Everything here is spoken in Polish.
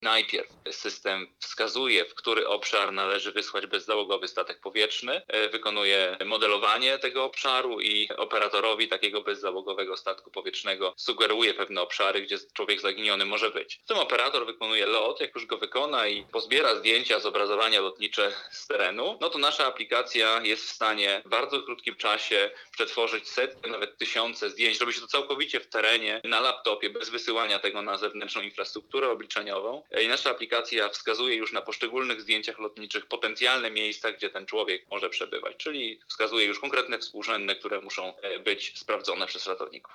Najpierw system wskazuje, w który obszar należy wysłać bezzałogowy statek powietrzny, wykonuje modelowanie tego obszaru i operatorowi takiego bezzałogowego statku powietrznego sugeruje pewne obszary, gdzie człowiek zaginiony może być. Potem operator wykonuje lot, jak już go wykona i pozbiera zdjęcia, zobrazowania lotnicze z terenu, no to nasza aplikacja jest w stanie w bardzo krótkim czasie przetworzyć setki, nawet tysiące zdjęć. Robi się to całkowicie w terenie, na laptopie, bez wysyłania tego na zewnętrzną infrastrukturę obliczeniową. I nasza aplikacja wskazuje już na poszczególnych zdjęciach lotniczych potencjalne miejsca, gdzie ten człowiek może przebywać, czyli wskazuje już konkretne współrzędne, które muszą być sprawdzone przez ratowników.